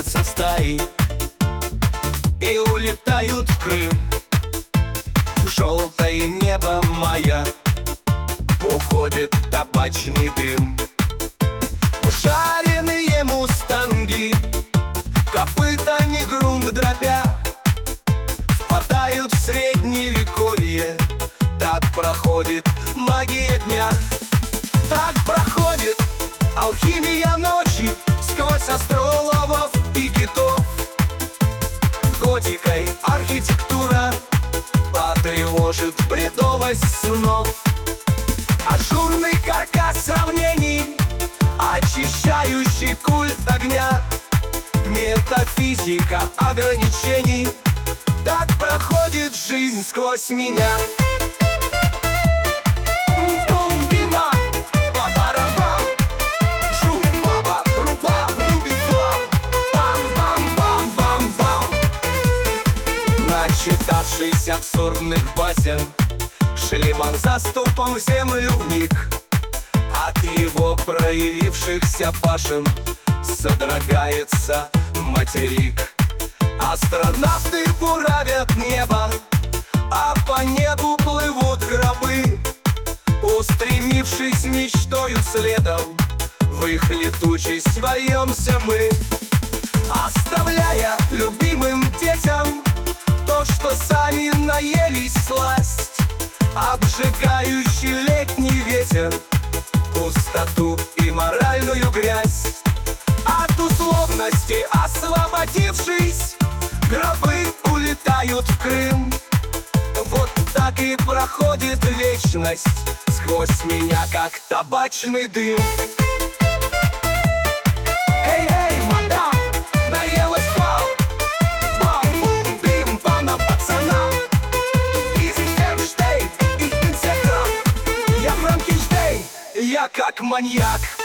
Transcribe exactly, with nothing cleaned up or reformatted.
сбиваются в стаи и улетают в Крым. Желтое небо мая, уходит табачный дым. Жареные мустанги, копыта не грунт дробя, впадают в средневековье. Так проходит магия дня. Так проходит алхимия ночи сквозь астрологов и китов. Готикой архитектура потревожит бредовость снов. Ажурный каркас сравнений, очищающий культ огня. Метафизика ограничений, так проходит жизнь сквозь меня. Начитавшись абсурдных басен, шлемом заступом в землю вник. От его проявившихся башен содрогается материк. Астронавты буравят небо, а по небу плывут гробы, устремившись мечтою следом, в их летучесть вольемся мы, оставляя любимым детям то, что сами наелись сласть. Обжигающий летний ветер, пустоту и моральную грязь. От условности освободившись, гробы улетают в Крым. Вот так и проходит вечность сквозь меня, как табачный дым. Эй, эй, мадам, наелась пал, бам, бим, бана, пацана. Из Эйнштейн, из Инсектора, я Франкенштейн, я как маньяк.